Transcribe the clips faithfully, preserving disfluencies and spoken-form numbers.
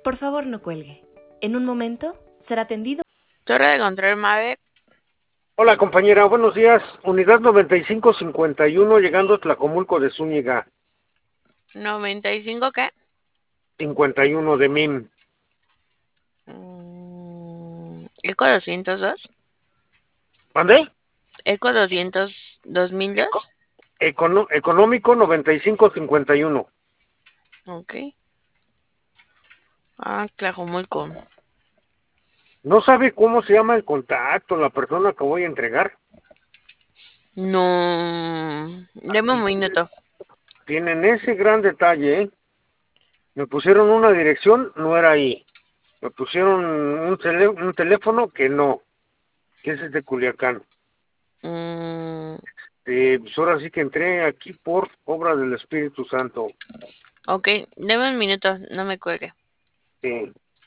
Por favor, no cuelgue. En un momento será atendido. Torre de control Mave. Hola compañera, buenos días. Unidad noventa y cinco cincuenta y uno llegando a Tlacomulco de Zúñiga. noventa y cinco, ¿qué? cincuenta y uno de M I M. Mm, Eco doscientos dos. ¿Mandé? Eco doscientos dos mil dos. Eco, econo, económico noventa y cinco cincuenta y uno. Ok. Ah, Tlajomulco. ¿No sabe cómo se llama el contacto, la persona que voy a entregar? No. Deme un minuto. Tienen ese gran detalle, ¿eh? Me pusieron una dirección, no era ahí. Me pusieron un, tele, un teléfono que no, que ese es de Culiacán. Mm, Eh, pues ahora sí que entré aquí por obra del Espíritu Santo. ok, deme un minuto, no me cuelgue. Eh,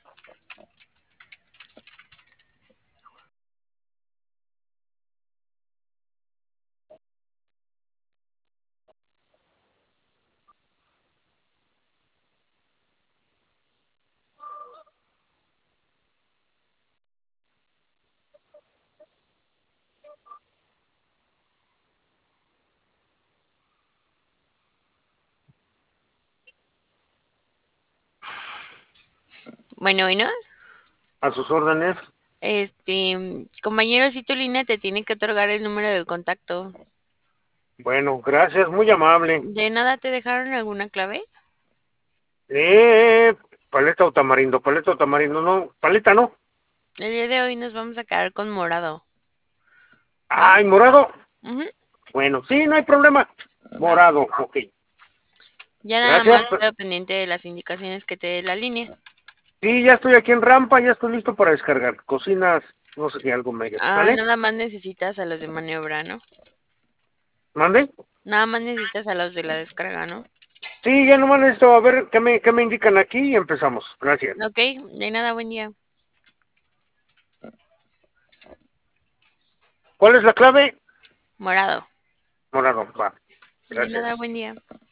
Bueno, bueno. a sus órdenes. Este, compañero, si tu línea te tiene que otorgar el número del contacto. Bueno, gracias, muy amable. ¿De nada te dejaron alguna clave? Eh, paleta o tamarindo, paleta o tamarindo, no, paleta no. El día de hoy nos vamos a quedar con morado. ¿Va? Ay, morado. Ujú, Bueno, sí, no hay problema. va. Morado, ok. Ya nada Gracias. más quedo pendiente de las indicaciones que te dé la línea. Sí, ya estoy aquí en rampa, ya estoy listo para descargar. Cocinas, no sé si algo me digas, Ah, ¿sale? nada más necesitas a los de maniobra, ¿no? ¿Mande? Nada más necesitas a los de la descarga, ¿no? Sí, ya nomás necesito a ver qué me, qué me indican aquí y empezamos. Gracias. Ok, de nada, buen día. ¿Cuál es la clave? Morado. Morado, va. De Gracias. nada, buen día.